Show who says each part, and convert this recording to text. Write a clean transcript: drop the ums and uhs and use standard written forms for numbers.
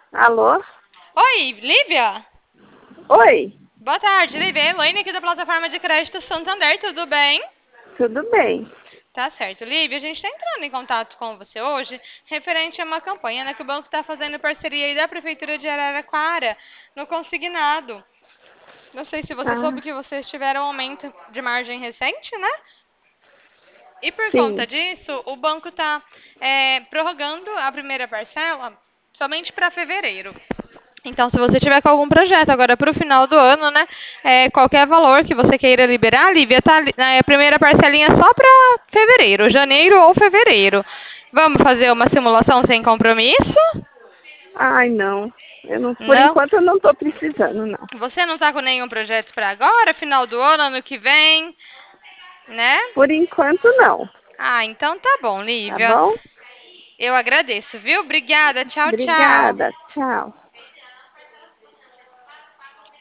Speaker 1: Alô?
Speaker 2: Oi, Lívia?
Speaker 1: Oi,
Speaker 2: Boa tarde, Lívia. É a Elaine aqui da plataforma de crédito Santander, tudo bem?
Speaker 1: tudo bem?
Speaker 2: Tá certo, Lívia. A gente está entrando em contato com você hoje referente a uma campanha, né, que o banco está fazendo em parceria aí da Prefeitura de Araraquara no consignado. Não sei se você soube
Speaker 1: Ah,
Speaker 2: que vocês tiveram um aumento de margem recente, né? E por conta
Speaker 1: sim.
Speaker 2: disso, o banco está prorrogando a primeira parcela somente para fevereiro. Então, se você tiver com algum projeto agora para o final do ano, né, qualquer valor que você queira liberar, Lívia, tá a primeira parcelinha só para fevereiro, janeiro ou fevereiro. Vamos fazer uma simulação sem compromisso?
Speaker 1: Ai, não. Por
Speaker 2: Não?
Speaker 1: enquanto eu não tô precisando, não.
Speaker 2: Você não está com nenhum projeto para agora, final do ano, ano que vem, né?
Speaker 1: Por enquanto não.
Speaker 2: Ah, então tá bom,
Speaker 1: Tá
Speaker 2: Lívia.
Speaker 1: bom?
Speaker 2: Eu agradeço, viu? Obrigada. Tchau, tchau.
Speaker 1: Obrigada. Tchau.